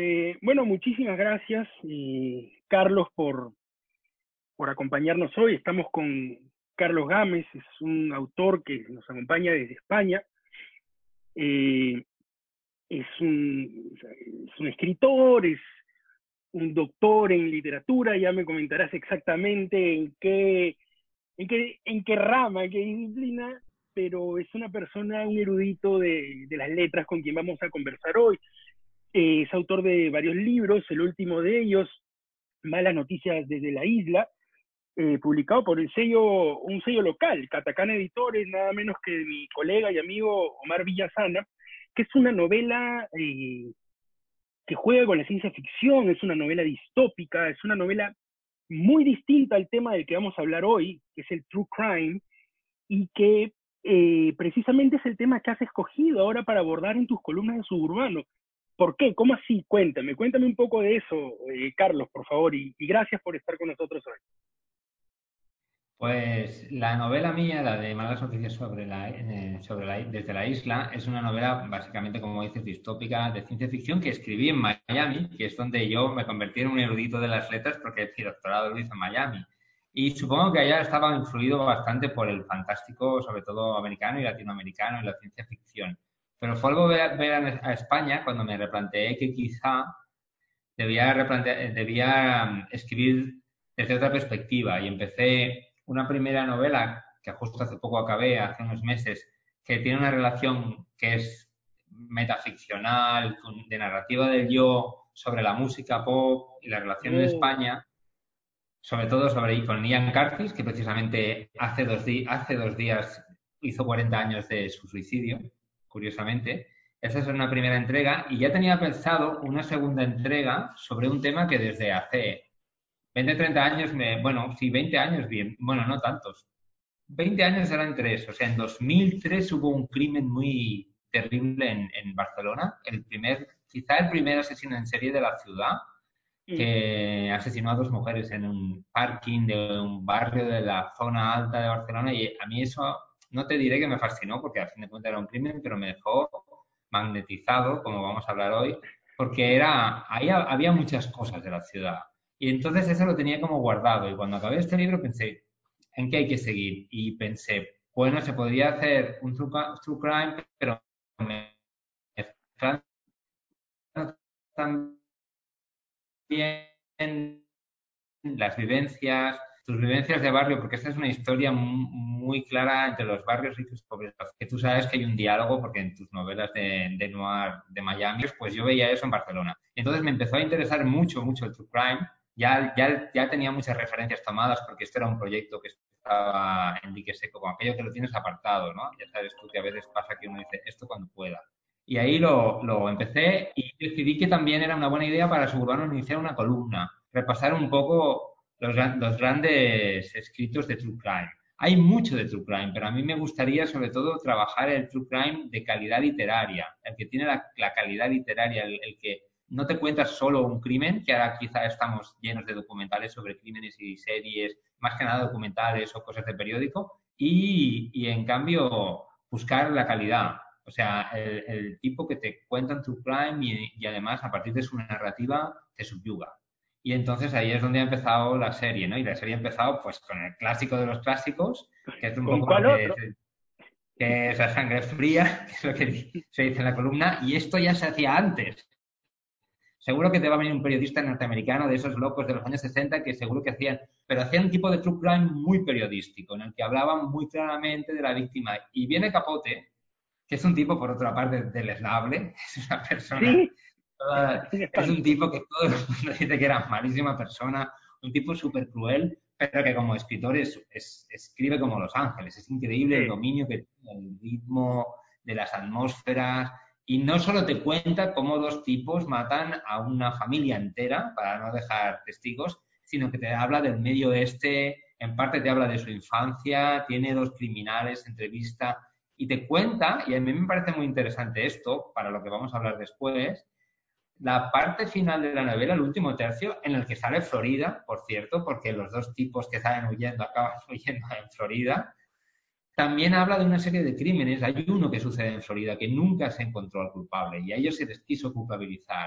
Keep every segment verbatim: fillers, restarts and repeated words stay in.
Eh, bueno, muchísimas gracias, eh, Carlos, por, por acompañarnos hoy. Estamos con Carlos Gámez, es un autor que nos acompaña desde España. Eh, es, un, es un escritor, es un doctor en literatura, ya me comentarás exactamente en qué, en qué, en qué rama, en qué disciplina, pero es una persona, un erudito de, de las letras con quien vamos a conversar hoy. Eh, es autor de varios libros, el último de ellos, Malas Noticias desde la Isla, eh, publicado por el sello, un sello local, Catacán Editores, nada menos que de mi colega y amigo Omar Villasana, que es una novela eh, que juega con la ciencia ficción, es una novela distópica, es una novela muy distinta al tema del que vamos a hablar hoy, que es el true crime, y que eh, precisamente es el tema que has escogido ahora para abordar en tus columnas de Suburbano. ¿Por qué? ¿Cómo así? Cuéntame, cuéntame un poco de eso, eh, Carlos, por favor, y, y gracias por estar con nosotros hoy. Pues la novela mía, la de Malas Noticias sobre la, eh, sobre la, desde la isla, es una novela básicamente, como dices, distópica de ciencia ficción que escribí en Miami, que es donde yo me convertí en un erudito de las letras porque mi doctorado lo hice en Miami. Y supongo que allá estaba influido bastante por el fantástico, sobre todo americano y latinoamericano, y la ciencia ficción. Pero fue algo ver, ver a España cuando me replanteé que quizá debía, replantear, debía um, escribir desde otra perspectiva y empecé una primera novela que justo hace poco acabé, hace unos meses, que tiene una relación que es metaficcional, de narrativa del yo sobre la música pop y la relación en Oh, España, sobre todo sobre con Ian Curtis, que precisamente hace dos, di hace dos días hizo cuarenta años de su suicidio, curiosamente. Esa es una primera entrega y ya tenía pensado una segunda entrega sobre un tema que desde hace veinte, treinta años, me, bueno, sí, veinte años, bien, bueno, no tantos. veinte años eran tres, o sea, en dos mil tres hubo un crimen muy terrible en, en Barcelona, el primer, quizá el primer asesino en serie de la ciudad, mm, que asesinó a dos mujeres en un parking de un barrio de la zona alta de Barcelona y a mí eso no te diré que me fascinó porque a fin de cuentas era un crimen, pero me dejó magnetizado, como vamos a hablar hoy, porque era, ahí había muchas cosas de la ciudad. Y entonces eso lo tenía como guardado. Y cuando acabé este libro pensé, ¿en qué hay que seguir? Y pensé, bueno, se podría hacer un true, true crime, pero mezclando también las vivencias, tus vivencias de barrio, porque esta es una historia muy clara entre los barrios ricos y pobres. Que tú sabes que hay un diálogo, porque en tus novelas de, de noir de Miami, pues yo veía eso en Barcelona. Entonces me empezó a interesar mucho, mucho el true crime. Ya, ya, ya tenía muchas referencias tomadas, porque este era un proyecto que estaba en dique seco, como aquello que lo tienes apartado, ¿no? Ya sabes tú que a veces pasa que uno dice esto cuando pueda. Y ahí lo, lo empecé y decidí que también era una buena idea para Suburbano iniciar una columna, repasar un poco los, los grandes escritos de True Crime. Hay mucho de True Crime, pero a mí me gustaría sobre todo trabajar el True Crime de calidad literaria, el que tiene la, la calidad literaria, el, el que no te cuentas solo un crimen, que ahora quizá estamos llenos de documentales sobre crímenes y series, más que nada documentales o cosas de periódico, y, y en cambio buscar la calidad. O sea, el, el tipo que te cuenta un true crime y, y además a partir de su narrativa te subyuga. Y entonces ahí es donde ha empezado la serie, ¿no? Y la serie ha empezado pues con el clásico de los clásicos, que es un ¿con poco lo cuál que, otro? que es la sangre fría, que es lo que se dice en la columna, y esto ya se hacía antes. Seguro que te va a venir un periodista norteamericano de esos locos de los años sesenta que seguro que hacían, pero hacían un tipo de true crime muy periodístico, en el que hablaban muy claramente de la víctima. Y viene Capote, que es un tipo, por otra parte, deleznable, es una persona, Sí, toda, es un es un espanto. tipo que todo el mundo dice que era malísima persona, un tipo súper cruel, pero que como escritor es, es, escribe como Los Ángeles. Es increíble el Sí, dominio que tiene, el ritmo de las atmósferas, y no solo te cuenta cómo dos tipos matan a una familia entera para no dejar testigos, sino que te habla del medio oeste, en parte te habla de su infancia, tiene dos criminales, entrevista, y te cuenta, y a mí me parece muy interesante esto, para lo que vamos a hablar después, la parte final de la novela, el último tercio, en el que sale Florida, por cierto, porque los dos tipos que salen huyendo acaban huyendo en Florida. También habla de una serie de crímenes. Hay uno que sucede en Florida que nunca se encontró al culpable y a ellos se les quiso culpabilizar.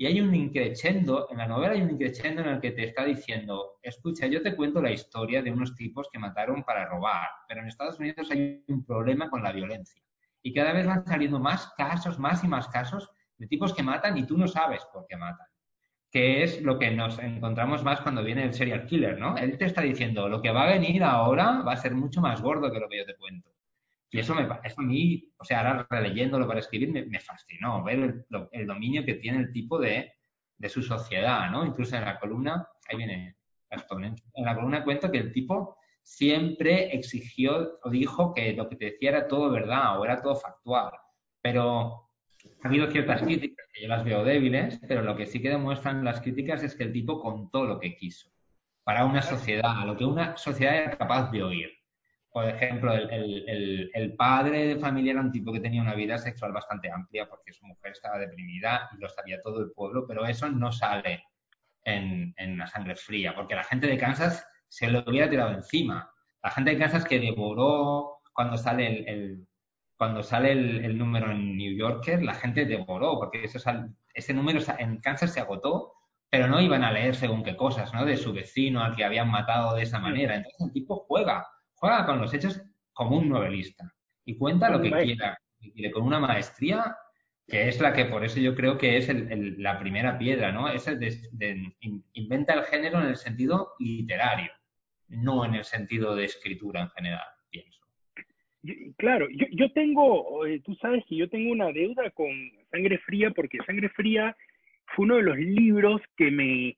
Y hay un increchendo, en la novela hay un increchendo en el que te está diciendo, escucha, yo te cuento la historia de unos tipos que mataron para robar, pero en Estados Unidos hay un problema con la violencia. Y cada vez van saliendo más casos, más y más casos de tipos que matan y tú no sabes por qué matan. Que es lo que nos encontramos más cuando viene el serial killer, ¿no? Él te está diciendo, lo que va a venir ahora va a ser mucho más gordo que lo que yo te cuento. Y eso, me, eso a mí, o sea, ahora releyéndolo para escribir, me, me fascinó, ver el, lo, el, dominio que tiene el tipo de, de su sociedad, ¿no? Incluso en la columna, ahí viene Gastón, ¿eh? En la columna cuento que el tipo siempre exigió o dijo que lo que te decía era todo verdad o era todo factual, pero ha habido ciertas críticas que yo las veo débiles, pero lo que sí que demuestran las críticas es que el tipo contó lo que quiso para una sociedad, lo que una sociedad era capaz de oír. Por ejemplo, el, el, el, el padre de familia era un tipo que tenía una vida sexual bastante amplia porque su mujer estaba deprimida y lo sabía todo el pueblo, pero eso no sale en, en La Sangre Fría, porque la gente de Kansas se lo hubiera tirado encima. La gente de Kansas que devoró cuando sale el, el cuando sale el, el, número en New Yorker, la gente devoró, porque eso sal, ese número en Kansas se agotó, pero no iban a leer según qué cosas, ¿no? De su vecino al que habían matado de esa manera. Entonces el tipo juega, juega con los hechos como un novelista y cuenta Como lo un que maestro. quiera, y con una maestría que es la que por eso yo creo que es el, el, la primera piedra, ¿no? Es el de, de, inventa el género en el sentido literario, no en el sentido de escritura en general, pienso. Yo, claro, yo, yo tengo, eh, tú sabes que yo tengo una deuda con Sangre Fría, porque Sangre Fría fue uno de los libros que me,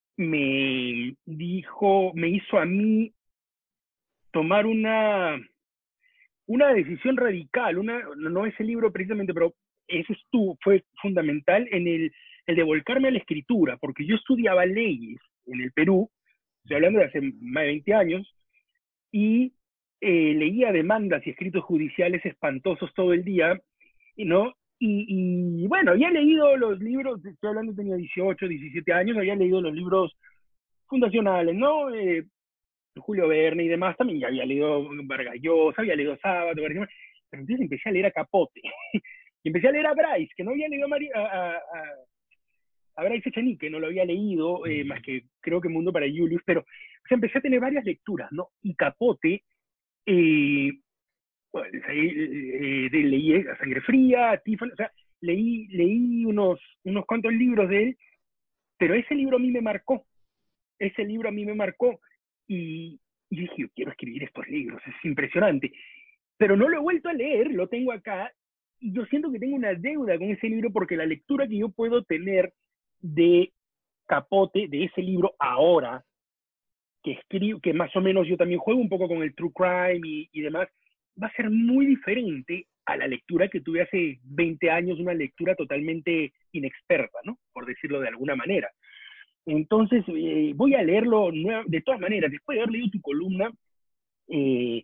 me dijo, me hizo a mí tomar una, una decisión radical, una, no ese libro precisamente, pero ese estuvo, fue fundamental en el, el de volcarme a la escritura, porque yo estudiaba leyes en el Perú, estoy hablando de hace más de veinte años, y eh, leía demandas y escritos judiciales espantosos todo el día, ¿no? Y, y, bueno, había leído los libros, estoy hablando, tenía dieciocho, diecisiete años, había leído los libros fundacionales, ¿no? Eh, Julio Verne y demás, también ya había leído Vargas Llosa, había leído Sábato, pero entonces empecé a leer a Capote, y empecé a leer a Bryce, que no había leído a, Mari, a, a, a, a Bryce Echenique, no lo había leído, eh, más que creo que Mundo para Julius, pero o sea, empecé a tener varias lecturas, ¿no? Y Capote, eh, bueno, eh, de, leí A Sangre Fría, Tiffany, o sea, leí, leí unos, unos cuantos libros de él, pero ese libro a mí me marcó, ese libro a mí me marcó, y, y dije, yo quiero escribir estos libros, es impresionante, pero no lo he vuelto a leer, lo tengo acá, y yo siento que tengo una deuda con ese libro porque la lectura que yo puedo tener de Capote, de ese libro ahora, que escribo, que más o menos yo también juego un poco con el true crime y, y demás, va a ser muy diferente a la lectura que tuve hace veinte años, una lectura totalmente inexperta, ¿no? Por decirlo de alguna manera. Entonces, eh, voy a leerlo nueva, de todas maneras, después de haber leído tu columna, eh,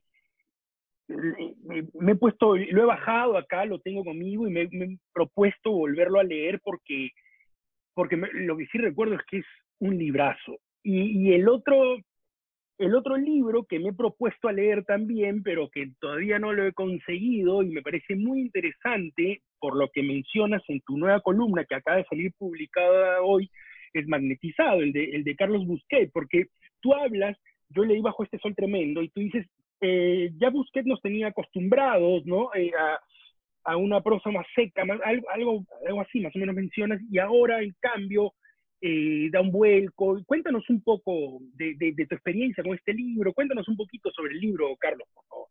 me, me, he puesto, lo he bajado acá, lo tengo conmigo y me, me he propuesto volverlo a leer porque, porque me, lo que sí recuerdo es que es un librazo. Y, y el otro, el otro libro que me he propuesto a leer también, pero que todavía no lo he conseguido y me parece muy interesante por lo que mencionas en tu nueva columna que acaba de salir publicada hoy, es Magnetizado, el de, el de Carlos Busquet, porque tú hablas, yo leí Bajo este sol tremendo y tú dices, eh, ya Busquet nos tenía acostumbrados, ¿no? Eh, a, a una prosa más seca, más, algo, algo, algo así, más o menos mencionas, y ahora en cambio eh, da un vuelco. Cuéntanos un poco de, de, de, tu experiencia con este libro, cuéntanos un poquito sobre el libro, Carlos, por favor.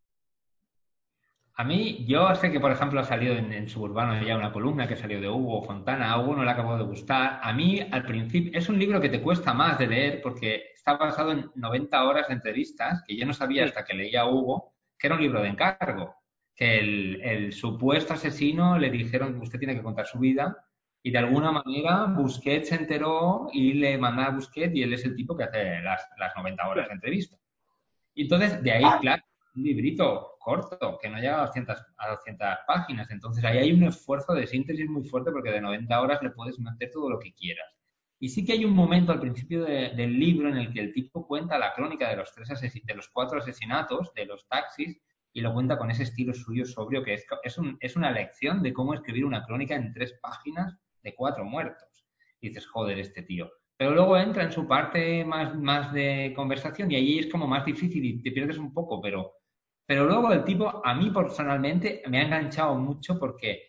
A mí, yo sé que, por ejemplo, ha salido en, en Suburbano ya una columna que salió de Hugo Fontana, a Hugo no le acabó de gustar. A mí, al principio, es un libro que te cuesta más de leer porque está basado en noventa horas de entrevistas, que yo no sabía Sí. hasta que leía a Hugo, que era un libro de encargo, que el, el supuesto asesino le dijeron que usted tiene que contar su vida y de alguna manera Busquets se enteró y le manda a Busquets y él es el tipo que hace las, las noventa horas Claro. de entrevista. Y entonces, de ahí, claro, un librito corto, que no llega a doscientas, a doscientas páginas. Entonces, ahí hay un esfuerzo de síntesis muy fuerte porque de noventa horas le puedes meter todo lo que quieras. Y sí que hay un momento al principio de, del libro en el que el tipo cuenta la crónica de los, tres asesin de los cuatro asesinatos, de los taxis, y lo cuenta con ese estilo suyo sobrio, que es, es, un, es una lección de cómo escribir una crónica en tres páginas de cuatro muertos. y dices, joder, este tío. Pero luego entra en su parte más, más de conversación y ahí es como más difícil y te pierdes un poco, pero, pero luego el tipo, a mí personalmente, me ha enganchado mucho porque,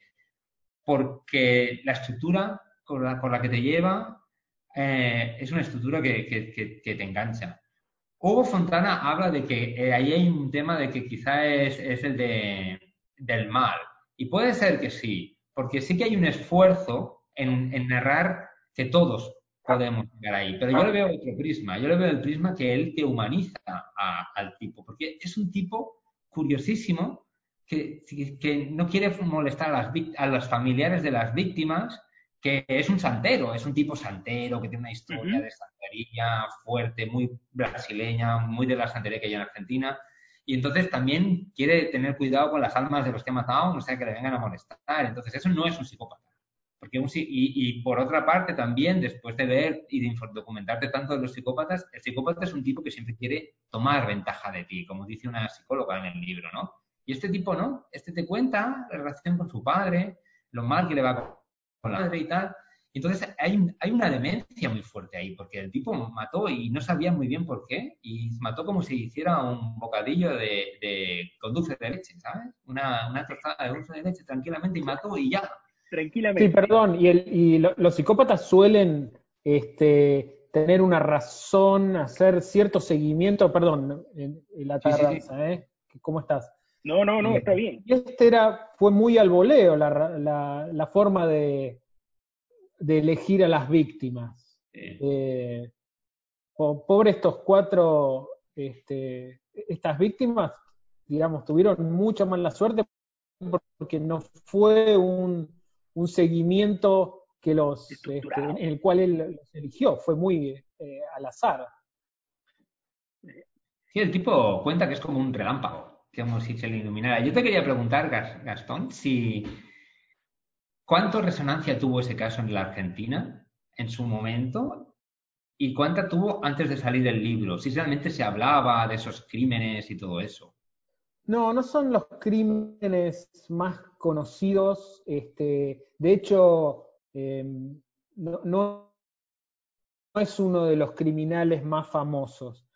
porque la estructura con la, con la que te lleva eh, es una estructura que, que, que, que te engancha. Hugo Fontana habla de que eh, ahí hay un tema de que quizá es, es el de, del mal. Y puede ser que sí, porque sí que hay un esfuerzo en, en narrar que todos podemos llegar ahí. Pero yo le veo otro prisma. Yo le veo el prisma que él te humaniza a- al tipo, porque es un tipo curiosísimo que, que no quiere molestar a las, a los familiares de las víctimas, que es un santero, es un tipo santero que tiene una historia Ujú. de santería fuerte, muy brasileña, muy de la santería que hay en Argentina. Y entonces también quiere tener cuidado con las almas de los que ha matado, no sea que le vengan a molestar. Entonces eso no es un psicópata. Porque un, y, y por otra parte también, después de ver y de documentarte tanto de los psicópatas, el psicópata es un tipo que siempre quiere tomar ventaja de ti, como dice una psicóloga en el libro, ¿no? Y este tipo no, este te cuenta la relación con su padre, lo mal que le va con la madre y tal. Entonces hay, hay una demencia muy fuerte ahí, porque el tipo mató y no sabía muy bien por qué, y mató como si hiciera un bocadillo de, de con dulce de leche, ¿sabes? Una, una tostada de dulce de leche tranquilamente y mató y ya. Sí, Tranquilamente. perdón, y, el, y lo- los psicópatas suelen este, tener una razón, hacer cierto seguimiento, perdón, en, en la Sí, sí, sí. tardanza, ¿eh? ¿Cómo estás? No, no, no, Eh, está bien. y este era, fue muy al voleo la, ra- la, la forma de, de elegir a las víctimas. Sí. Eh, po- pobre estos cuatro, este, estas víctimas, digamos, tuvieron mucha mala suerte porque no fue un, un seguimiento que los, este, en Estructurado. el cual él los eligió, fue muy eh, al azar. Sí, el tipo cuenta que es como un relámpago, como si se le iluminara. Yo te quería preguntar, Gas- Gastón, si ¿cuánto resonancia tuvo ese caso en la Argentina en su momento y cuánta tuvo antes de salir el libro? Si realmente se hablaba de esos crímenes y todo eso. No, no son los crímenes más conocidos, este, de hecho, eh, no, no es uno de los criminales más famosos.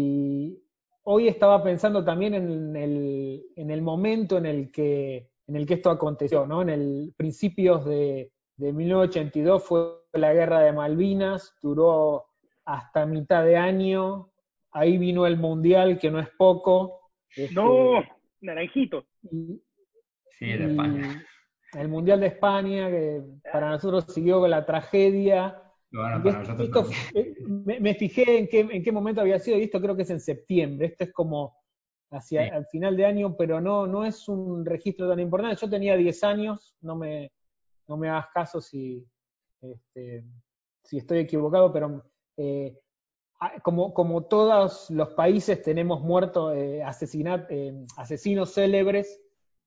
Y hoy estaba pensando también en el, en el momento en el, que, en el que esto aconteció, ¿no? En el principios de, de mil novecientos ochenta y dos fue la guerra de Malvinas, duró hasta mitad de año, ahí vino el Mundial, que no es poco, No, este, naranjito. y, Sí, de España. y el Mundial de España, que para nosotros siguió con la tragedia. Bueno, Y para es- nosotros esto, también. eh, me, me fijé en qué, en qué momento había sido, y esto creo que es en septiembre. Esto es como hacia Sí. al final de año, pero no, no es un registro tan importante. Yo tenía diez años, no me, no me hagas caso si, este, si estoy equivocado, pero eh, ah, como, como todos los países tenemos muertos, eh, asesinat- eh, asesinos célebres,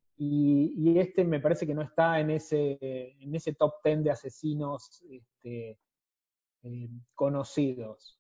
y, y este me parece que no está en ese, en ese top ten de asesinos este, eh, conocidos.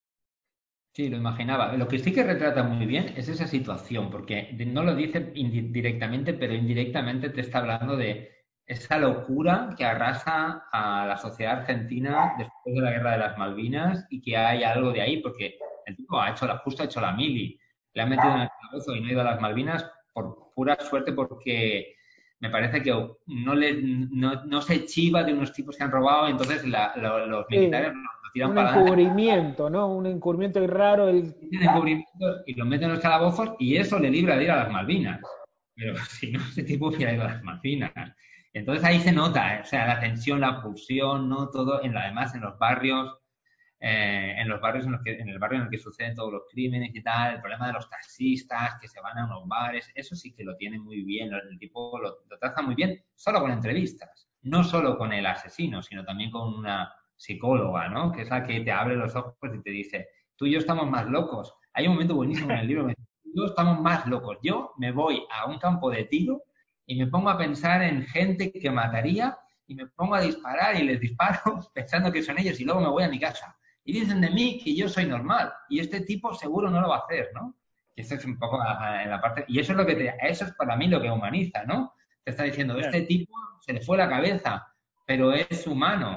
Sí, lo imaginaba. Lo que sí que retrata muy bien es esa situación, porque no lo dice indi- directamente, pero indirectamente te está hablando de esa locura que arrasa a la sociedad argentina después de la Guerra de las Malvinas y que hay algo de ahí, porque el tipo ha hecho la, justo ha hecho la mili, le han metido en el calabozo y no ha ido a las Malvinas por pura suerte porque me parece que no, le, no, no se chiva de unos tipos que han robado, entonces la- lo- los Sí, militares lo, lo tiran un para adelante encubrimiento, ¿no? Un encubrimiento raro. El... tienen encubrimientos y los meten en los calabozos y eso le libra de ir a las Malvinas. Pero si no, ese tipo hubiera ido a las Malvinas. Entonces ahí se nota, ¿eh? O sea, la tensión, la pulsión, ¿no? Todo, en, además en los barrios, eh, en los barrios en los que, en el barrio en el que suceden todos los crímenes y tal, el problema de los taxistas que se van a unos bares, eso sí que lo tiene muy bien, el tipo lo, lo traza muy bien, solo con entrevistas, no solo con el asesino, sino también con una psicóloga, ¿no? Que es la que te abre los ojos y te dice, tú y yo estamos más locos. Hay un momento buenísimo en el libro que dice, tú y yo estamos más locos. Yo me voy a un campo de tiro y me pongo a pensar en gente que mataría y me pongo a disparar y les disparo pensando que son ellos y luego me voy a mi casa. Y dicen de mí que yo soy normal y este tipo seguro no lo va a hacer, ¿no? Y esto es un poco en la parte... Y eso es lo que te, eso es para mí lo que humaniza, ¿no? Te está diciendo, Claro. este tipo se le fue la cabeza, pero es humano.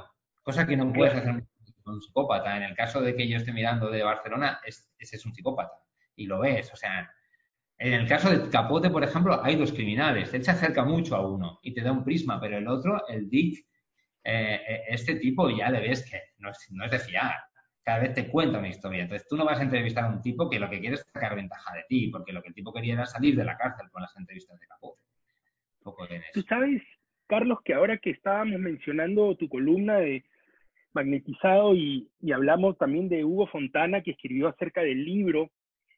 Cosa que no puedes claro. hacer con un psicópata. En el caso de que yo esté mirando de Barcelona, es, ese es un psicópata. Y lo ves. O sea, en el caso de Capote, por ejemplo, hay dos criminales. Él se acerca mucho a uno y te da un prisma, pero el otro, el Dick, eh, este tipo ya le ves que no es, no es de fiar. Cada vez te cuenta una historia. Entonces tú no vas a entrevistar a un tipo que lo que quiere es sacar ventaja de ti, porque lo que el tipo quería era salir de la cárcel con las entrevistas de Capote. Un poco en Tú eso. sabes, Carlos, que ahora que estábamos mencionando tu columna de Magnetizado y, y hablamos también de Hugo Fontana, que escribió acerca del libro,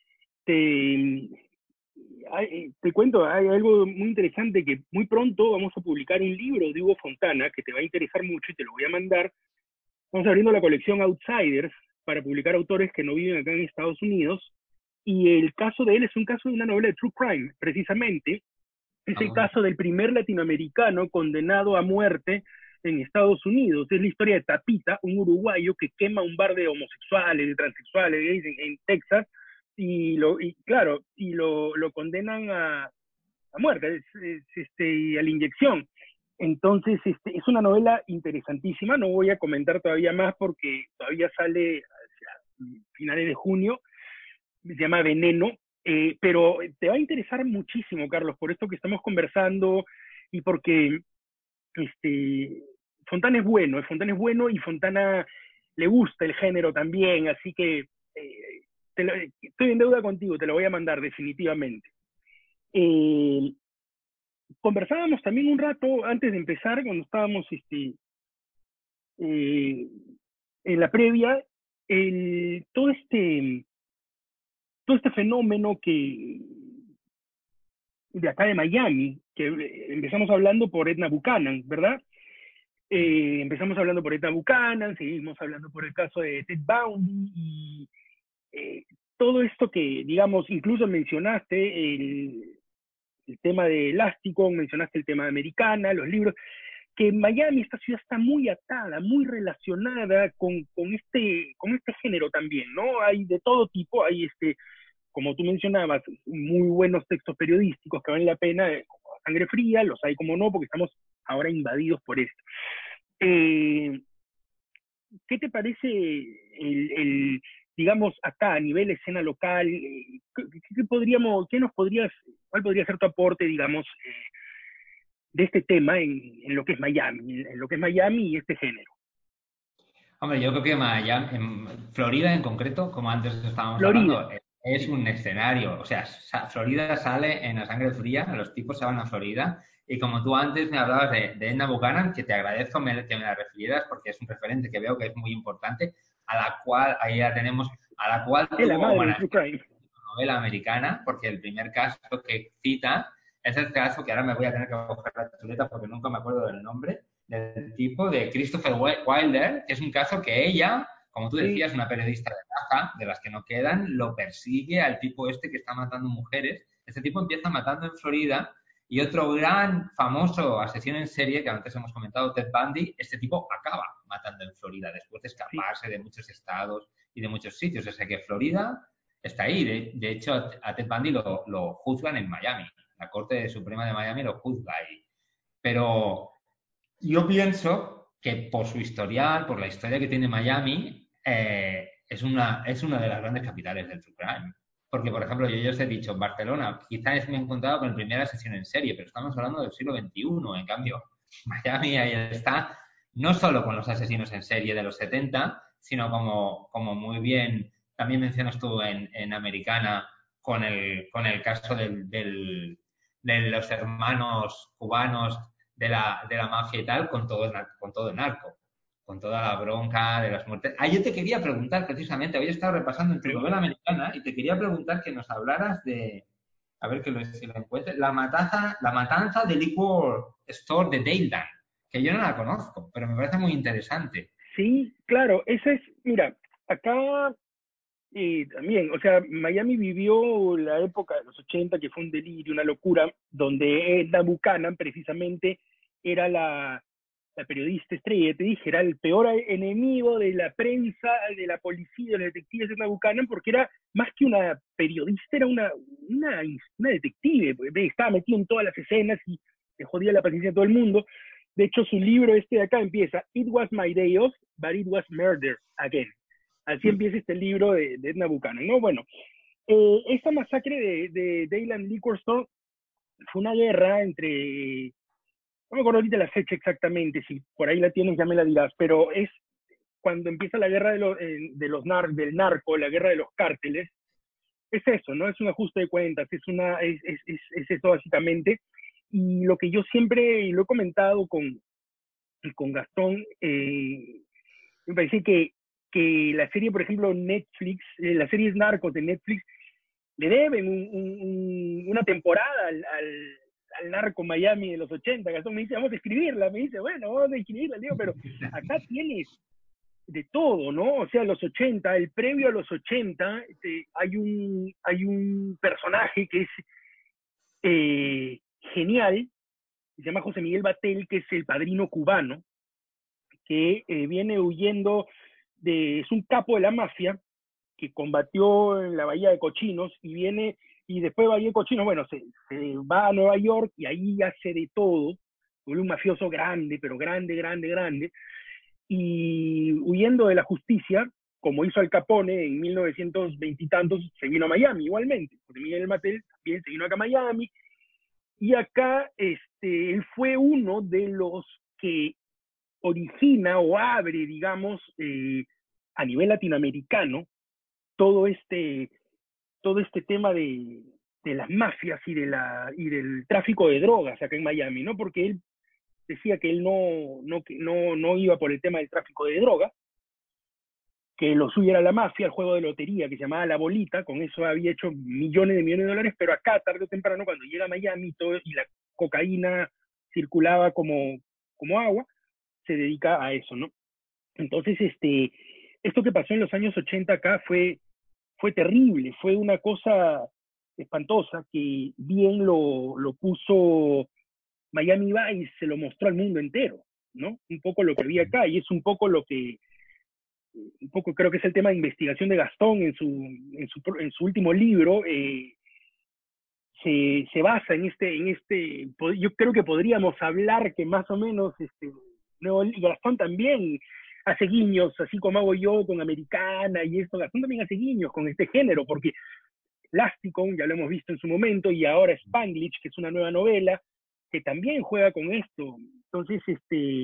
te, hay, te cuento, hay algo muy interesante, que muy pronto vamos a publicar un libro de Hugo Fontana que te va a interesar mucho y te lo voy a mandar. Estamos abriendo la colección Outsiders para publicar autores que no viven acá en Estados Unidos, y el caso de él es un caso de una novela de True Crime, precisamente. Es el Ah, caso del primer latinoamericano condenado a muerte en Estados Unidos. Es la historia de Tapita, un uruguayo que quema un bar de homosexuales, de transexuales, gays en, en Texas, y, lo, y claro, y lo, lo condenan a, a muerte, es, es, este, a la inyección. Entonces, este, es una novela interesantísima. No voy a comentar todavía más porque todavía sale hacia finales de junio. Se llama Veneno. Eh, pero te va a interesar muchísimo, Carlos, por esto que estamos conversando y porque este, Fontana es bueno, Fontana es bueno y Fontana le gusta el género también, así que eh, te lo, estoy en deuda contigo, te lo voy a mandar definitivamente. Eh, Conversábamos también un rato antes de empezar, cuando estábamos este, eh, en la previa, el, todo este todo este fenómeno que de acá de Miami, que empezamos hablando por Edna Buchanan, ¿verdad? Eh, empezamos hablando por Edna Buchanan, seguimos hablando por el caso de Ted Bundy y eh, todo esto que, digamos, incluso mencionaste el, el tema de Elástico, mencionaste el tema de Americana, los libros, que en Miami, esta ciudad está muy atada, muy relacionada con, con, este, con este género también, ¿no? Hay de todo tipo, hay este, como tú mencionabas, muy buenos textos periodísticos que valen la pena, eh, como Sangre Fría, los hay como no, porque estamos ahora invadidos por esto. Eh, ¿Qué te parece el, el, digamos, acá a nivel escena local? Eh, ¿qué, qué, podríamos, qué nos podrías, cuál podría ser tu aporte, digamos, eh, de este tema en, en, lo que es Miami, en lo que es Miami y este género? hombre, yo creo que Miami, en Florida en concreto, como antes estábamos Florida, hablando, es sí. un escenario. O sea, Florida sale en La Sangre Fría, los tipos se van a Florida. Y como tú antes me hablabas de, de Edna Buchanan, que te agradezco me, que me la refirieras porque es un referente que veo que es muy importante, a la cual, ahí ya tenemos, a la cual Es la tuvo madre del True homenaje Crime. novela americana, porque el primer caso que cita es el caso que ahora me voy a tener que coger la chuleta porque nunca me acuerdo del nombre, del tipo de Christopher Wilder, que es un caso que ella, como tú Sí, decías, una periodista de raza, de las que no quedan, lo persigue al tipo este que está matando mujeres. Este tipo empieza matando en Florida y otro gran famoso asesino en serie que antes hemos comentado, Ted Bundy, este tipo acaba matando en Florida después de sí. escaparse de muchos estados y de muchos sitios. O sea que Florida está ahí. De, de hecho, a Ted Bundy lo, lo juzgan en Miami. La Corte Suprema de Miami lo juzga ahí. Pero yo pienso que por su historial, por la historia que tiene Miami, eh, es, una, es una de las grandes capitales del true crime. Porque, por ejemplo, yo ya os he dicho, Barcelona, quizás me he encontrado con el primer asesino en serie, pero estamos hablando del siglo veintiuno. En cambio, Miami ahí está, no solo con los asesinos en serie de los setenta, sino como, como muy bien también mencionas tú en, en Americana, con el, con el caso del, del, de los hermanos cubanos de la, de la mafia y tal, con todo, con todo el narco, con toda la bronca de las muertes. Ah, yo te quería preguntar precisamente, hoy he estado repasando en tu novela Pregunta. americana y te quería preguntar que nos hablaras de, a ver que lo, si lo encuentre, la matanza, la matanza de Liquor Store de Dayland, que yo no la conozco, pero me parece muy interesante. Sí, claro, esa es, mira, acá eh, también, o sea, Miami vivió la época de los ochenta, que fue un delirio, una locura, donde Edna Buchanan precisamente era la, la periodista estrella, te dije, era el peor enemigo de la prensa, de la policía, de los detectives, Edna Buchanan, porque era más que una periodista, era una, una, una detective, estaba metida en todas las escenas y le jodía la paciencia a todo el mundo. De hecho, su libro este de acá empieza, It was my day off, but it was murder again. Así empieza este libro de, de Edna Buchanan, ¿no? Bueno, eh, esta masacre de, de Dayland Liquor Store fue una guerra entre, no me acuerdo ahorita la fecha exactamente, si por ahí la tienes ya me la dirás, pero es cuando empieza la guerra de, lo, eh, de los nar del narco, la guerra de los cárteles. Es eso, ¿no? Es un ajuste de cuentas, es, una, es, es, es, es eso básicamente. Y lo que yo siempre, y lo he comentado con, con Gastón, eh, me parece que, que la serie, por ejemplo, Netflix, eh, las series narcos de Netflix, le deben un, un, un, una temporada al, al, al narco Miami de los ochenta. Gastón me dice, vamos a escribirla, me dice, bueno, vamos a escribirla, digo, pero acá tienes de todo, ¿no? O sea, los ochenta, el previo a los ochenta, este, hay, un, hay un personaje que es eh, genial, se llama José Miguel Batel, que es el padrino cubano, que eh, viene huyendo de, es un capo de la mafia, que combatió en la Bahía de Cochinos, y viene, y después de Bahía de Cochinos, bueno, se, se va a Nueva York, y ahí hace de todo, un mafioso grande, pero grande, grande, grande, y huyendo de la justicia, como hizo Al Capone en mil novecientos veinte y tantos, se vino a Miami igualmente. Porque Miguel Mattel también se vino acá a Miami, y acá este, él fue uno de los que origina o abre, digamos, eh, a nivel latinoamericano, todo este, todo este tema de, de las mafias y, de la, y del tráfico de drogas acá en Miami, ¿no? Porque él decía que él no, no, no, no iba por el tema del tráfico de drogas, que lo suyo era la mafia, el juego de lotería que se llamaba La Bolita, con eso había hecho millones de millones de dólares, pero acá, tarde o temprano, cuando llega a Miami todo, y la cocaína circulaba como, como agua, se dedica a eso, ¿no? Entonces, este, esto que pasó en los años ochenta acá fue, fue terrible, fue una cosa espantosa, que bien lo, lo puso Miami Vice, se lo mostró al mundo entero, ¿no? Un poco lo que había acá, y es un poco lo que, un poco creo que es el tema de investigación de Gastón en su, en su, en su último libro, eh, se, se basa en este, en este, yo creo que podríamos hablar que más o menos, este, no, Gastón también hace guiños, así como hago yo con Americana y esto, Gastón también hace guiños con este género, porque Lasticon, ya lo hemos visto en su momento, y ahora Spanglish, que es una nueva novela, que también juega con esto. Entonces, este,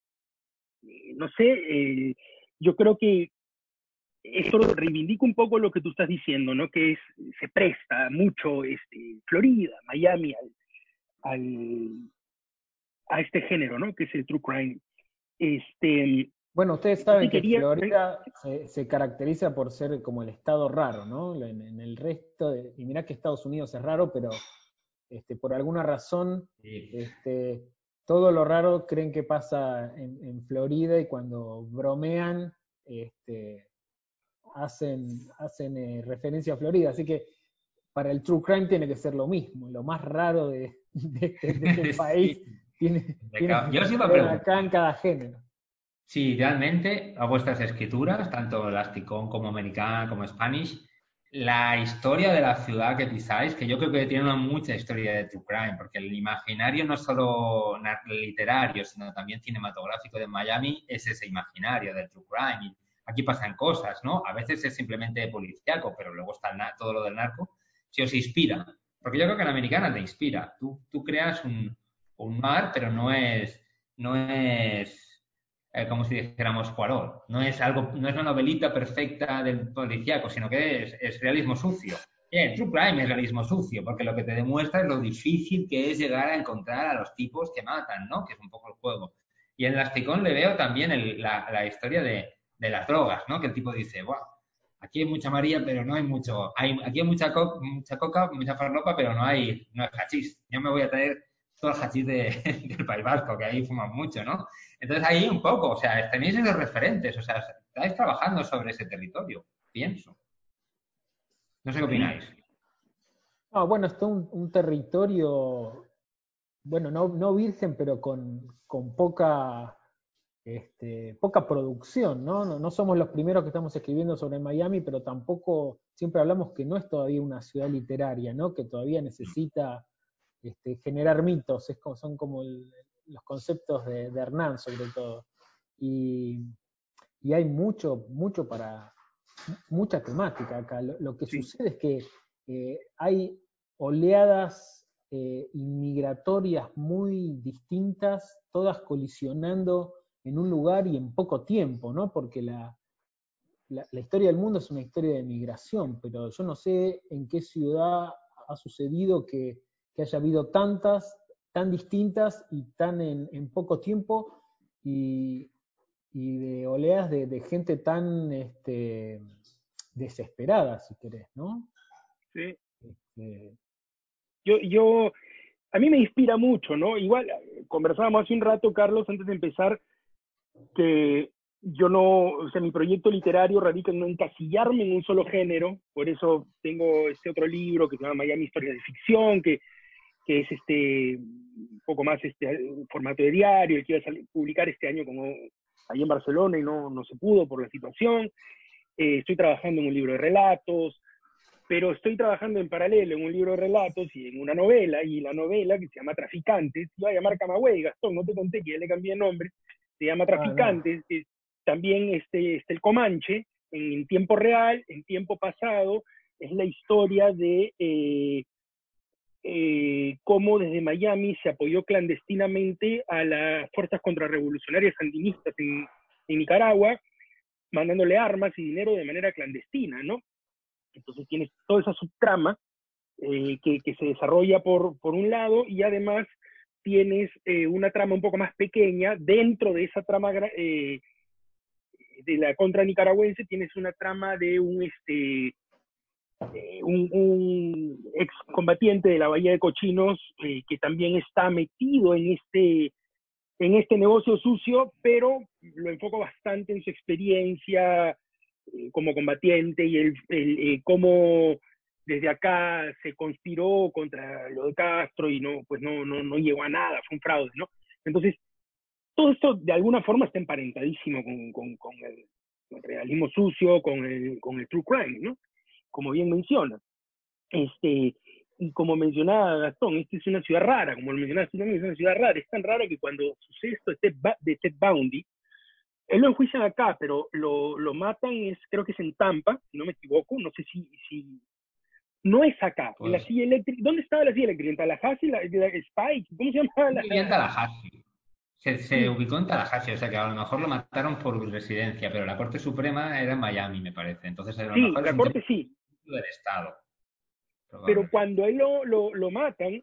no sé, eh, yo creo que esto reivindica un poco lo que tú estás diciendo, ¿no? Que es, se presta mucho este, Florida, Miami, al, al, a este género, ¿no? Que es el true crime. Este, Bueno, ustedes saben que quería, Florida se, se caracteriza por ser como el estado raro, ¿no? En, en el resto, de, y mirá que Estados Unidos es raro, pero este, por alguna razón, Sí. este, todo lo raro creen que pasa en, en Florida, y cuando bromean, este, hacen, hacen eh, referencia a Florida. Así que para el true crime tiene que ser lo mismo. Lo más raro de, de este, de este país Sí. tiene, tiene que Yo os iba a suceder acá preguntar en cada género. si realmente a vuestras escrituras, tanto Lasticón como Americana como Spanish, la historia de la ciudad que pisáis, que yo creo que tiene una mucha historia de true crime, porque el imaginario no es solo literario, sino también cinematográfico de Miami, es ese imaginario del true crime. Y aquí pasan cosas, ¿no? A veces es simplemente policíaco, pero luego está el, todo lo del narco. Si os inspira, porque yo creo que en Americana te inspira. Tú, tú creas un, un mar, pero no es, no es eh, como si dijéramos Poirot. No es algo, no es una novelita perfecta del policíaco, sino que es, es realismo sucio. Bien, True Crime es realismo sucio, porque lo que te demuestra es lo difícil que es llegar a encontrar a los tipos que matan, ¿no? Que es un poco el juego. Y en Lasticón le veo también el, la, la, historia de, de, las drogas, ¿no? Que el tipo dice, wow, aquí hay mucha María, pero no hay mucho. Hay, aquí hay mucha, co mucha coca, mucha farlopa, pero no hay, no hay hachís. Yo me voy a traer todo el hachís de, del País Vasco, que ahí fuman mucho, ¿no? Entonces ahí un poco, o sea, tenéis esos referentes, o sea, estáis trabajando sobre ese territorio, pienso. No sé qué opináis. Ah, bueno, está un, un territorio, bueno, no, no virgen, pero con, con poca, este, poca producción, ¿no? ¿no? No somos los primeros que estamos escribiendo sobre Miami, pero tampoco, siempre hablamos que no es todavía una ciudad literaria, ¿no? Que todavía necesita este, generar mitos, es como, son como el, los conceptos de, de Hernán sobre todo. Y, y hay mucho, mucho para, mucha temática acá. Lo, lo que Sí. sucede es que eh, hay oleadas eh, inmigratorias muy distintas, todas colisionando en un lugar y en poco tiempo, ¿no? Porque la, la, la historia del mundo es una historia de migración, pero yo no sé en qué ciudad ha sucedido que, que haya habido tantas, tan distintas y tan en, en poco tiempo, y, y de oleadas de, de gente tan este, desesperada, si querés, ¿no? Sí. Este, Yo, yo, a mí me inspira mucho, ¿no? Igual, conversábamos hace un rato, Carlos, antes de empezar, que yo no, o sea, mi proyecto literario radica en no encasillarme en un solo género, por eso tengo este otro libro que se llama Miami Historias de Ficción, que, que es este, un poco más este formato de diario, el que iba a salir, publicar este año como ahí en Barcelona y no, no se pudo por la situación. Eh, estoy trabajando en un libro de relatos, pero estoy trabajando en paralelo en un libro de relatos y en una novela, y la novela que se llama Traficantes, iba a llamar Camagüey, Gastón, no te conté que ya le cambié el nombre, se llama ah, no. Traficantes, que también este, este, el Comanche, en tiempo real, en tiempo pasado, es la historia de eh, eh, cómo desde Miami se apoyó clandestinamente a las fuerzas contrarrevolucionarias sandinistas en, en Nicaragua, mandándole armas y dinero de manera clandestina, ¿no? Entonces tienes toda esa subtrama eh, que, que se desarrolla por, por un lado, y además tienes eh, una trama un poco más pequeña dentro de esa trama eh, de la contra nicaragüense. Tienes una trama de un este eh, un, un excombatiente de la Bahía de Cochinos eh, que también está metido en este en este negocio sucio, pero lo enfoco bastante en su experiencia eh, como combatiente y el, el eh, cómo desde acá se conspiró contra lo de Castro y no, pues no, no, no llegó a nada, fue un fraude, ¿no? Entonces, todo esto de alguna forma está emparentadísimo con, con, con el, el realismo sucio, con el, con el true crime, ¿no? Como bien menciona. Este, y como mencionaba Gastón, esta es una ciudad rara, como lo mencionaste, es una ciudad rara, es tan rara que cuando sucede esto de Ted, de Ted Bundy, él lo enjuician acá, pero lo, lo matan, es, creo que es en Tampa, si no me equivoco, no sé si, si no es acá, en la Pues silla eléctrica. ¿Dónde estaba la silla eléctrica? ¿En Tallahassee? La, la, Spike, ¿cómo se llamaba la? vivía en Tallahassee. Se, se Sí, ubicó en Tallahassee, o sea que a lo mejor lo mataron por residencia, pero la Corte Suprema era en Miami, me parece. Entonces a lo sí, mejor es la un tema corte sí, del Estado, pero probablemente. cuando a él lo, lo, lo matan,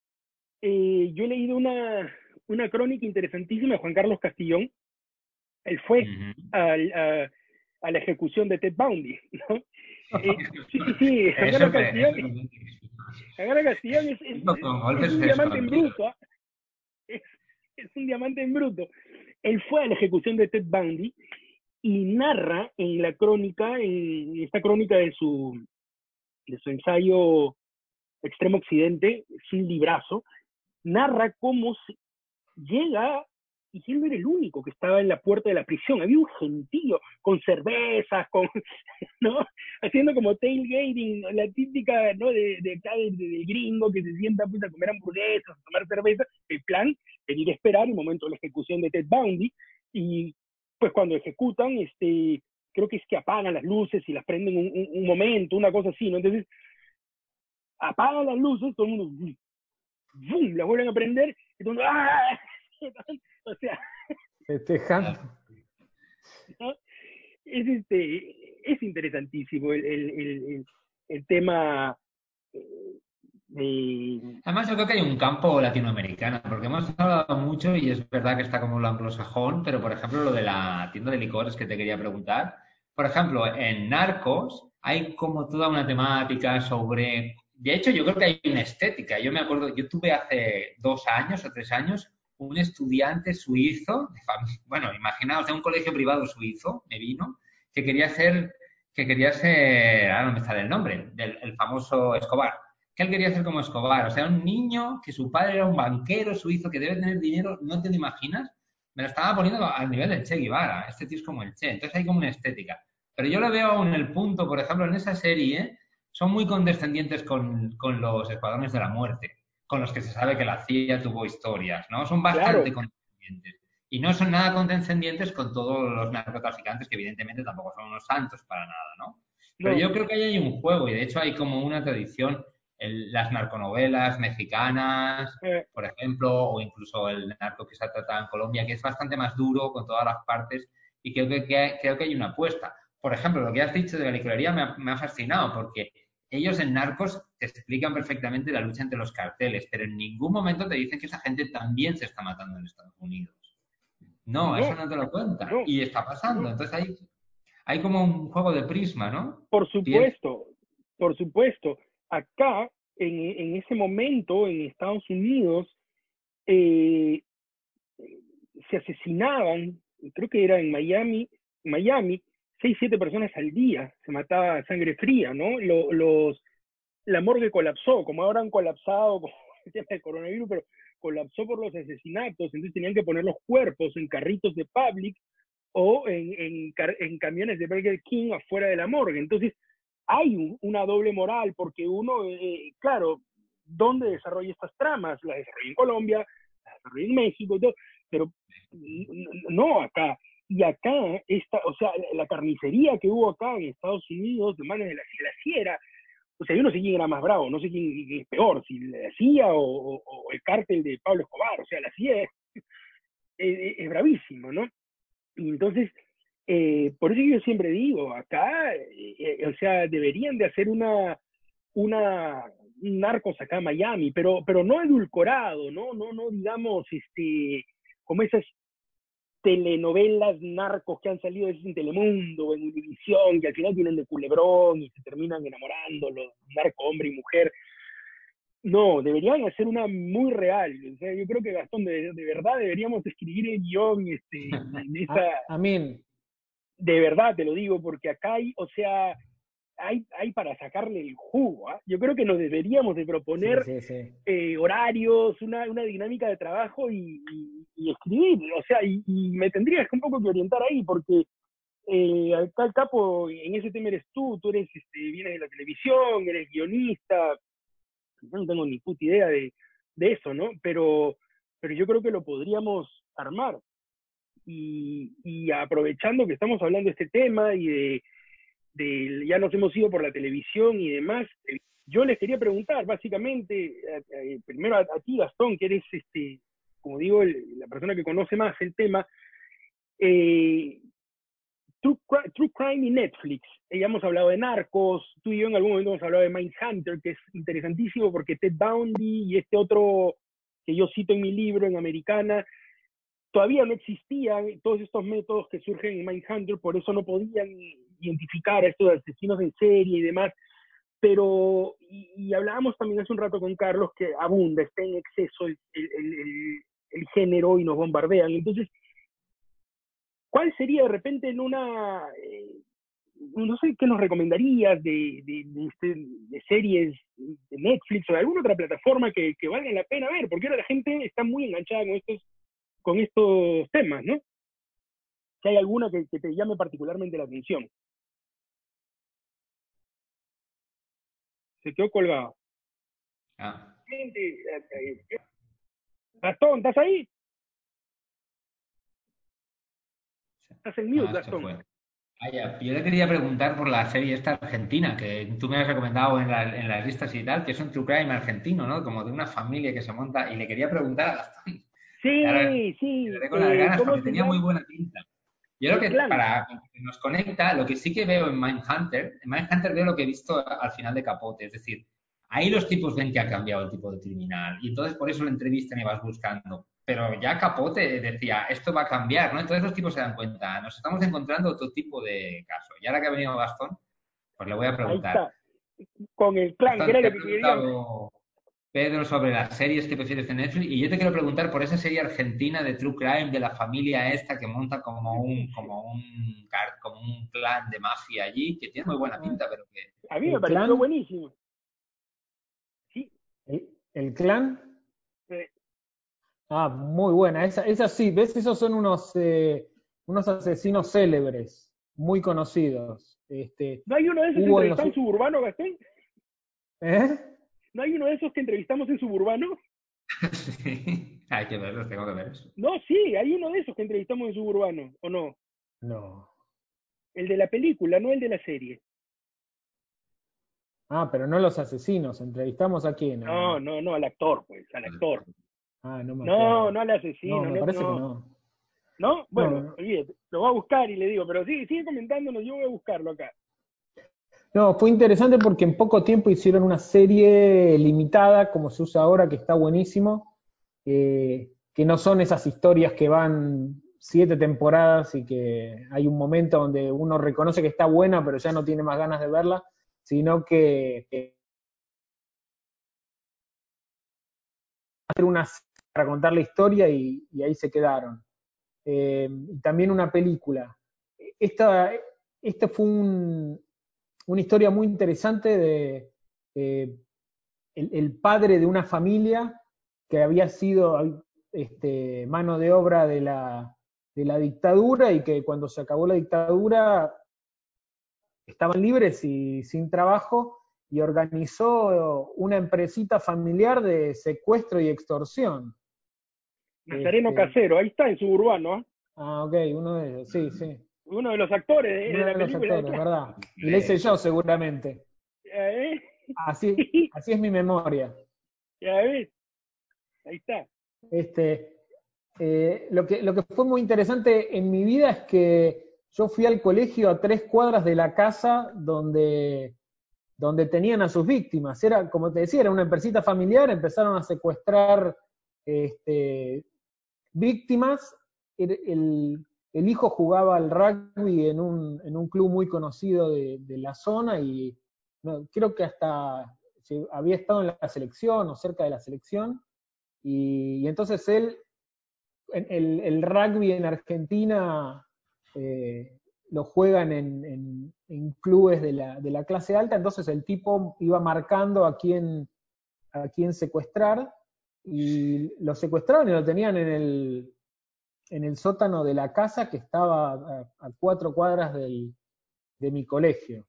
eh, yo he leído una, una crónica interesantísima de Juan Carlos Castillón. Él fue Ujú. al, a, a la ejecución de Ted Bundy, ¿no? Eh, sí, sí, sí, Juan Eso Carlos me, Castillón, eso me... Juan Carlos Castillón es, es, Con es golpes un se diamante en escondió. bruto, ¿eh? es, es un diamante en bruto. Él fue a la ejecución de Ted Bundy y narra en la crónica, en esta crónica de su, de su ensayo Extremo Occidente, es un librazo, narra cómo se llega, y él no era el único que estaba en la puerta de la prisión, había un gentío con cervezas, con, ¿no? Haciendo como tailgating, ¿no? La típica, ¿no? De, de acá del de, de gringo que se sienta pues, a comer hamburguesas, a tomar cerveza, el plan, venir a esperar el momento de la ejecución de Ted Bundy, y pues cuando ejecutan, este, creo que es que apagan las luces y las prenden un, un, un momento, una cosa así, ¿no? Entonces, apagan las luces, todo el mundo, ¡bum!, las vuelven a prender, y todo el mundo, ¡ah! O sea, Festejando. ¿no? Es, este, es interesantísimo el, el, el, el tema eh, de... Además, yo creo que hay un campo latinoamericano, porque hemos hablado mucho y es verdad que está como lo anglosajón, pero por ejemplo, lo de la tienda de licores que te quería preguntar. Por ejemplo, en Narcos hay como toda una temática sobre. De hecho, yo creo que hay una estética. Yo me acuerdo, yo tuve hace dos años o tres años un estudiante suizo, de fam- bueno, imaginaos, de un colegio privado suizo, me vino, que quería ser, que quería ser, ahora no me sale el nombre, del el famoso Escobar, que él quería ser como Escobar, o sea, un niño que su padre era un banquero suizo que debe tener dinero, no te lo imaginas, me lo estaba poniendo al nivel del Che Guevara, este tío es como el Che, entonces hay como una estética. Pero yo lo veo en el punto, por ejemplo, en esa serie, son muy condescendientes con, con los escuadrones de la muerte. con los que se sabe que la C I A tuvo historias, ¿no? Son Claro, bastante condescendientes. Y no son nada condescendientes con todos los narcotraficantes, que evidentemente tampoco son unos santos para nada, ¿no? Pero no, yo creo que ahí hay un juego, y de hecho hay como una tradición, el- las narconovelas mexicanas, eh, por ejemplo, o incluso el narco que se ha tratado en Colombia, que es bastante más duro con todas las partes, y creo que, que- creo que hay una apuesta. Por ejemplo, lo que has dicho de la licorería me ha, me ha fascinado, porque ellos en Narcos te explican perfectamente la lucha entre los carteles, pero en ningún momento te dicen que esa gente también se está matando en Estados Unidos. No, eso no, no te lo cuenta. no, Y está pasando. no. Entonces hay, hay como un juego de prisma, ¿no? Por Pienso. supuesto, por supuesto. Acá, en, en ese momento, en Estados Unidos, eh, se asesinaban, creo que era en Miami, Miami, seis, siete personas al día, se mataba a sangre fría, ¿no? Lo- los, la morgue colapsó, como ahora han colapsado con el tema del coronavirus, pero colapsó por los asesinatos, entonces tenían que poner los cuerpos en carritos de Publix o en, en, en camiones de Burger King afuera de la morgue. Entonces, hay un, una doble moral, porque uno, eh, claro, ¿dónde desarrolla estas tramas? Las desarrolla en Colombia, las desarrolla en México, y todo, pero no acá. Y acá, esta, o sea, la carnicería que hubo acá en Estados Unidos, de manos de la, la C I A, era, o sea, yo no sé quién era más bravo, no sé quién, quién es peor, si la C I A o, o, o, el cártel de Pablo Escobar, o sea, la C I A es, es, es bravísimo, ¿no? Y entonces, eh, por eso yo siempre digo, acá, eh, eh, o sea, deberían de hacer una, una, un narcos acá en Miami, pero, pero no edulcorado, ¿no? No, no digamos, este, como esas telenovelas narcos que han salido en Telemundo, en Univisión, que al final vienen de culebrón y se terminan enamorando, los narcos hombre y mujer. No, deberían hacer una muy real. O sea, yo creo que Gastón, de, de verdad deberíamos escribir el guión, este, en esa, A- Amén. de verdad te lo digo, porque acá hay, o sea, hay, hay para sacarle el jugo. ¿eh? Yo creo que nos deberíamos de Sí, proponer sí, sí. eh, horarios, una, una dinámica de trabajo y, y, y escribir. O sea, y, y, me tendrías un poco que orientar ahí, porque eh, acá el capo, en ese tema eres tú, tú eres, este, vienes de la televisión, eres guionista, yo no tengo ni puta idea de, de eso, ¿no? Pero, pero yo creo que lo podríamos armar. Y, y aprovechando que estamos hablando de este tema y de, de, ya nos hemos ido por la televisión y demás, eh, yo les quería preguntar, básicamente, eh, eh, primero a, a, ti, Gastón, que eres, este, como digo, el, la persona que conoce más el tema, eh, True, True Crime y Netflix. Eh, ya hemos hablado de Narcos, tú y yo en algún momento hemos hablado de Mindhunter, que es interesantísimo porque Ted Bundy y este otro que yo cito en mi libro en Americana, todavía no existían todos estos métodos que surgen en Mindhunter, por eso no podían identificar a estos asesinos en serie y demás. Pero, y, y hablábamos también hace un rato con Carlos, que abunda, está en exceso el, el, el, el género y nos bombardean. Entonces, ¿cuál sería de repente en una, eh, no sé, qué nos recomendarías de, de, de, este, de, series de Netflix o de alguna otra plataforma que, que valga la pena ver? Porque ahora la gente está muy enganchada con estos, con estos temas, ¿no? Si hay alguna que, que te llame particularmente la atención. Se quedó colgado. Ah, Gastón, ¿estás ahí? Estás en mute, ah, esto Gastón. fue. Vaya, yo le quería preguntar por la serie esta argentina que tú me has recomendado en, la- en las listas y tal, que es un true crime argentino, ¿no? Como de una familia que se monta. Y le quería preguntar a Gastón. Y ahora Sí, sí. quedaré con las Eh, ganas ¿Cómo porque se tenía muy llama? buena pinta. Yo lo El que, clan. para que nos conecta, lo que sí que veo en Mindhunter, en Mindhunter veo lo que he visto al final de Capote, es decir, ahí los tipos ven que ha cambiado el tipo de criminal y entonces por eso lo entrevistan y vas buscando. Pero ya Capote decía, esto va a cambiar, ¿no? Entonces los tipos se dan cuenta, nos estamos encontrando otro tipo de caso. Y ahora que ha venido Gastón, pues le voy a Ahí preguntar. está. Con el clan, que Gastón, era te lo ha que queríamos. preguntado Pedro sobre las series que prefieres de Netflix y yo te quiero preguntar por esa serie argentina de True Crime de la familia esta que monta como un como un car- como un clan de mafia allí que tiene muy buena Ah, pinta pero que A mí me ¿El pareció clan? buenísimo. Sí. ¿El, el clan? Eh, Ah, muy buena. Esa, esa sí, ¿ves? Esos son unos, eh, unos asesinos célebres, muy conocidos. Este, ¿No hay uno de esos hubo en los... entrevistados suburbano, Gastón? ¿Eh? ¿No hay uno de esos que entrevistamos en Suburbano? Sí, hay que verlos, tengo que ver eso. No, sí, hay uno de esos que entrevistamos en Suburbano, ¿o no? No. El de la película, no el de la serie. Ah, pero no los asesinos. ¿Entrevistamos a quién? No, A- no, no, al actor, pues, al actor. Ah, no me No, acuerdo. no al No, asesino, me no, parece que no. no. ¿No? No, Bueno, no. olvídate, lo voy a buscar y le digo, pero sí, sigue comentándonos, yo voy a buscarlo acá. No, fue interesante porque en poco tiempo hicieron una serie limitada, como se usa ahora, que está buenísimo, eh, que no son esas historias que van siete temporadas y que hay un momento donde uno reconoce que está buena, pero ya no tiene más ganas de verla, sino que, que hacer una serie para contar la historia y, y ahí se quedaron. Eh, y también una película. Esta, esta fue un, una historia muy interesante de eh, el, el, padre de una familia que había sido este, mano de obra de la, de la dictadura y que cuando se acabó la dictadura estaban libres y sin trabajo y organizó una empresita familiar de secuestro y extorsión. Nazareno Este, Casero, ahí está en Suburbano, ¿eh? ah, ok, uno de ellos, sí, sí. Uno de los actores de, de Uno la de los película actores, esta. ¿verdad? Y le hice Eh, yo seguramente. ¿Ya ves? Así, así es mi memoria. ¿Ya ves? Ahí está. Este, eh, lo, que, lo que fue muy interesante en mi vida es que yo fui al colegio a tres cuadras de la casa donde, donde tenían a sus víctimas. Era, como te decía, era una empresita familiar, empezaron a secuestrar este, víctimas. El, el, el, hijo jugaba al rugby en un, en un club muy conocido de, de la zona y no, creo que hasta había estado en la selección o cerca de la selección. Y, y entonces él, el, el, rugby en Argentina eh, lo juegan en, en, en clubes de la, de la, clase alta, entonces el tipo iba marcando a quién, a quién secuestrar y lo secuestraron y lo tenían en el, en el sótano de la casa que estaba a, a cuatro cuadras del, de mi colegio.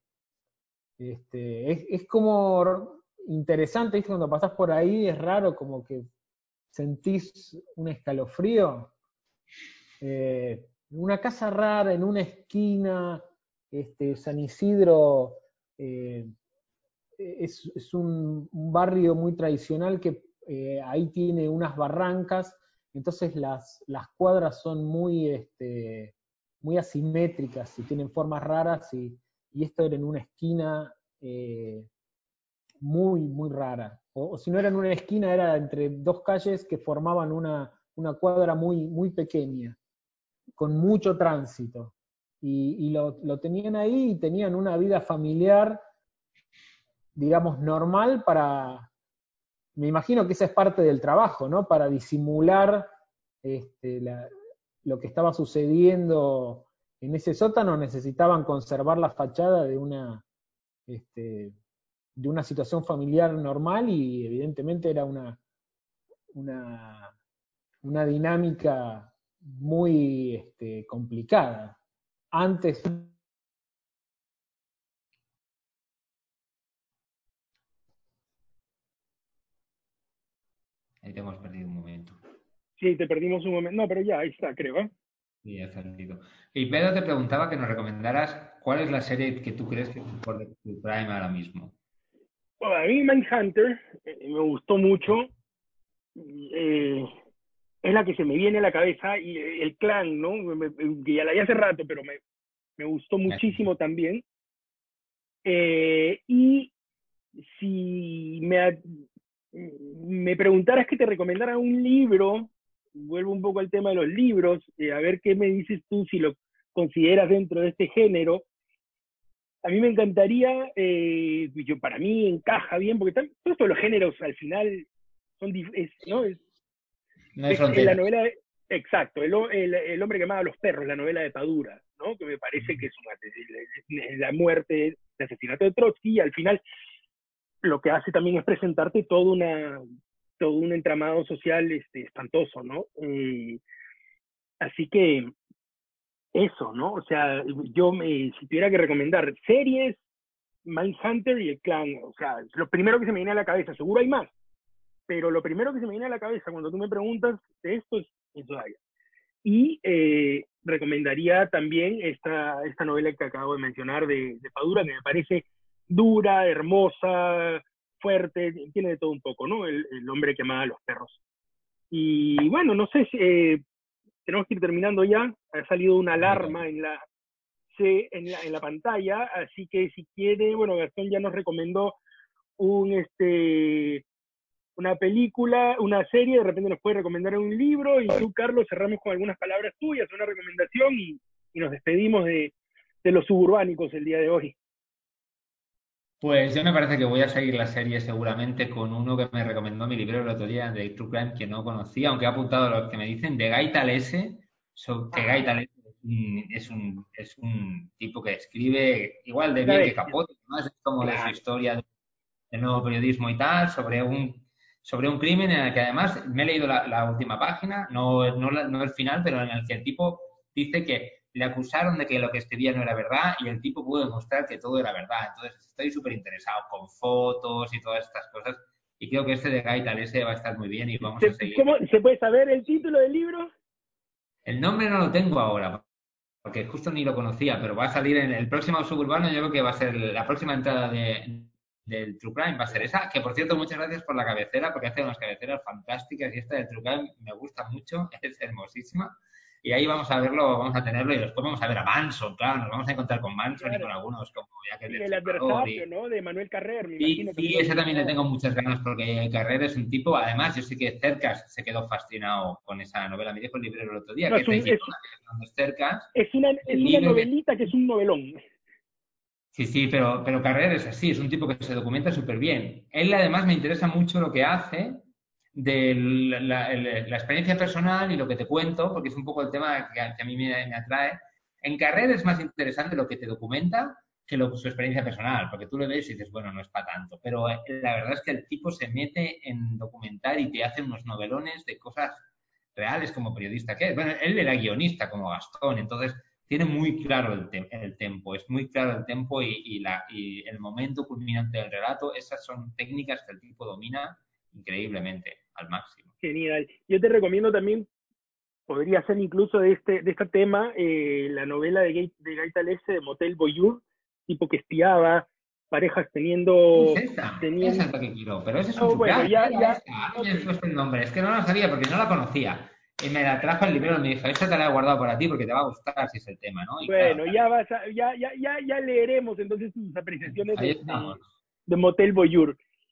Este, es, es como interesante, ¿viste? Cuando pasás por ahí es raro, como que sentís un escalofrío. Eh, una casa rara en una esquina, este, San Isidro eh, es, es un, un, barrio muy tradicional que eh, ahí tiene unas barrancas, entonces las, las cuadras son muy, este, muy asimétricas y tienen formas raras y, y esto era en una esquina eh, muy, muy rara. O, o si no era en una esquina, era entre dos calles que formaban una, una cuadra muy, muy pequeña, con mucho tránsito. Y, y lo, lo, tenían ahí y tenían una vida familiar, digamos, normal para, me imagino que esa es parte del trabajo, ¿no? Para disimular este, la, lo que estaba sucediendo en ese sótano, necesitaban conservar la fachada de una, este, de una situación familiar normal y evidentemente era una, una, una dinámica muy este, complicada. Antes... ahí te hemos perdido un momento. Sí, te perdimos un momento. No, pero ya, ahí está, creo, ¿eh? Sí, ha salido. Y Pedro te preguntaba que nos recomendaras cuál es la serie que tú crees que es mejor de tu Prime ahora mismo. Bueno, a mí Mindhunter eh, me gustó mucho. Eh, es la que se me viene a la cabeza y eh, el clan, ¿no? Me, que ya la vi hace rato, pero me, me gustó muchísimo también. Eh, y si me, me preguntaras que te recomendara un libro, vuelvo un poco al tema de los libros, eh, a ver qué me dices tú si lo consideras dentro de este género. A mí me encantaría, eh, yo, para mí encaja bien, porque están, todos los géneros al final son, es, ¿no? Es, No hay es, es la fronteras. novela, de, exacto, el, el, el, hombre que amaba a los perros, la novela de Padura, ¿no? Que me parece que es una, la muerte, el asesinato de Trotsky, y al final lo que hace también es presentarte todo, una, todo un entramado social este, espantoso, ¿no? Eh, así que eso, ¿no? O sea, yo me, si tuviera que recomendar series, Mindhunter y el clan. O sea, lo primero que se me viene a la cabeza, seguro hay más, pero lo primero que se me viene a la cabeza cuando tú me preguntas de esto es Inside. Y eh, recomendaría también esta, esta novela que acabo de mencionar de, de Padura, que me parece dura, hermosa, fuerte, tiene de todo un poco, ¿no? El, el hombre que amaba a los perros. Y bueno, no sé si eh, tenemos que ir terminando ya. Ha salido una alarma en la, sí, en la, en la pantalla, así que si quiere, bueno, Gastón ya nos recomendó un, este, una película, una serie, de repente nos puede recomendar un libro, y tú, Carlos, cerramos con algunas palabras tuyas, una recomendación, y, y nos despedimos de, de los suburbánicos el día de hoy. Pues yo me parece que voy a seguir la serie seguramente con uno que me recomendó mi librero el otro día de True Crime que no conocía, aunque he apuntado a los que me dicen, de Guy Talese, so, que Guy Talese es un, es un tipo que escribe igual de La bien que bestia, Capote, más es como de su claro. historia de- del nuevo periodismo y tal, sobre un, sobre un crimen en el que además me he leído la, la última página, no, no, la- no el final, pero en el que el tipo dice que le acusaron de que lo que escribía no era verdad y el tipo pudo demostrar que todo era verdad. Entonces estoy súper interesado con fotos y todas estas cosas y creo que este de Guy Talese va a estar muy bien y vamos a ¿Se, seguir. ¿Cómo se puede saber el título del libro? El nombre no lo tengo ahora porque justo ni lo conocía, pero va a salir en el próximo Suburbano. Yo creo que va a ser la próxima entrada de, del True Crime, va a ser esa. Que por cierto, muchas gracias por la cabecera, porque hace unas cabeceras fantásticas y esta del True Crime me gusta mucho, es hermosísima. Y ahí vamos a verlo, vamos a tenerlo y después vamos a ver a Manson, claro, nos vamos a encontrar con Manson y Claro. con algunos como ya que el Y el Destripador adversario, y, ¿no? De Manuel Carrer, me y imagino también sí, lo has ese también le mencionado. tengo muchas ganas porque Carrera es un tipo, además yo sé que Cercas se quedó fascinado con esa novela, me dijo el librero el otro día, No, que es, es de un, es, Girona, que es donde Cercas, es, una, es el una libro que novelita que es un novelón. sí, sí, pero, pero Carrer es así, es un tipo que se documenta súper bien. Él además me interesa mucho lo que hace de la, la- la experiencia personal y lo que te cuento, porque es un poco el tema que a, que a mí me, me atrae. En Carrer es más interesante lo que te documenta que lo, su experiencia personal, porque tú lo ves y dices, bueno, no es para tanto. Pero eh, la verdad es que el tipo se mete en documentar y te hace unos novelones de cosas reales como periodista que es. Bueno, él era guionista como Gastón, entonces tiene muy claro el, te el tempo, es muy claro el tempo y, y, la, y el momento culminante del relato. Esas son técnicas que el tipo domina increíblemente, al máximo. Genial. Yo te recomiendo también, podría ser incluso de este, de este tema, eh, la novela de, Gay, de Guy Talese, de Motel Voyeur, tipo que espiaba, parejas Es teniendo, esta, esa teniendo, es la que quiero, pero ese es un oh, true bueno, crime, ya, era ya, esta, ahora me ok. he puesto el nombre, es que no la sabía porque no la conocía. Y me la trajo el libro y me dijo, esta te la he guardado para ti porque te va a gustar si es el tema, ¿no? Y claro, Bueno, también, ya vas a, ya, ya, ya, ya leeremos entonces tus apreciaciones ahí de, estamos. de, de Motel Voyeur.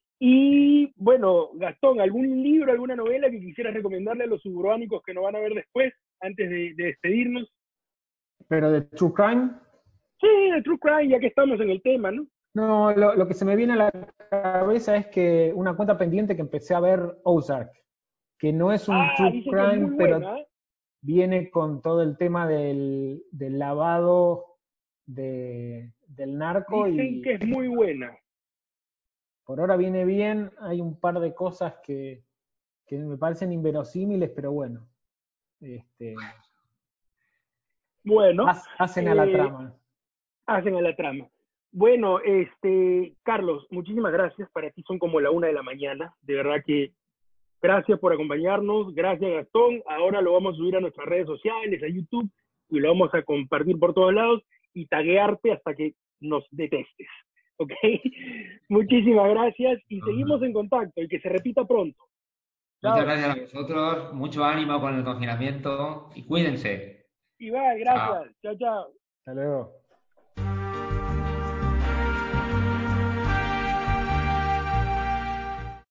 Y bueno, Gastón, ¿algún libro, alguna novela que quisieras recomendarle a los suburbánicos que nos van a ver después, antes de, de despedirnos? Pero de True Crime, Sí, de True Crime, ya que estamos en el tema, ¿no? no, lo, lo que se me viene a la cabeza es que una cuenta pendiente que empecé a ver Ozark, que no es un Ah, True dicen que es muy Crime, pero buena. ¿Eh? viene con todo el tema del, del lavado de, del narco Dicen y que es muy buena. por ahora viene bien. Hay un par de cosas que, que me parecen inverosímiles, pero bueno, este, Bueno, hacen a la eh, trama. hacen a la trama. Bueno, este, Carlos, muchísimas gracias. Para ti son como la una de la mañana. De verdad que gracias por acompañarnos. Gracias, Gastón. Ahora lo vamos a subir a nuestras redes sociales, a YouTube, y lo vamos a compartir por todos lados y taguearte hasta que nos detestes. ¿Ok? Muchísimas gracias y seguimos en contacto y que se repita pronto. Muchas Chao. gracias a vosotros, mucho ánimo con el confinamiento y cuídense. Igual, Chao. gracias. Chao, chao. Hasta luego.